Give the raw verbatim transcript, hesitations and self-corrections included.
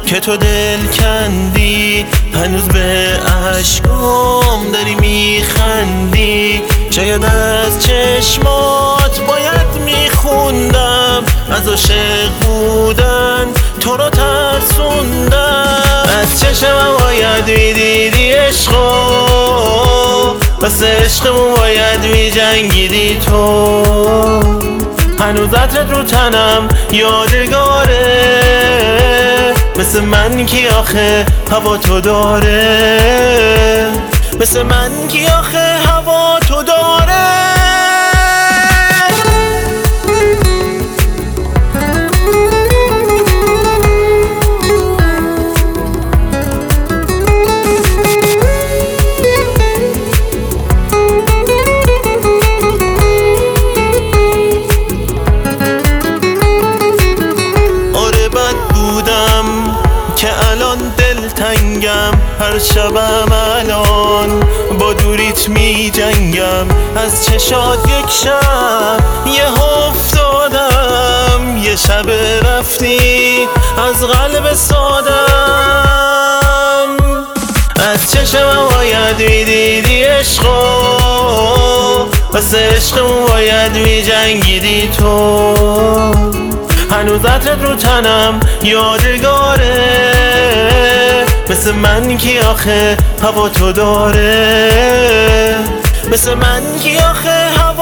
که تو دل کندی، هنوز به عشقام داری میخندی. شاید از چشمات باید میخوندم، از عاشق بودن تو رو ترسوندم. از چشمم باید میدیدی عشقو، واسه عشقمون باید میجنگیدی تو. هنوز عطرت رو تنم یادگاره، مثل من کی آخه هوا تو داره، مثل من کی آخه هوا تو داره. که الان دلتنگم، هر شبم الان با دوریت می جنگم. از چشات یک شب یه افتادم، یه شب رفتی از قلب سادم. از چشمم باید می دیدی عشقو، واسه عشقمون باید می جنگیدی تو. هنوز عطرت رو تنم یادگاره، مثل من کی آخه هوا تو داره، مثل من کی آخه هوا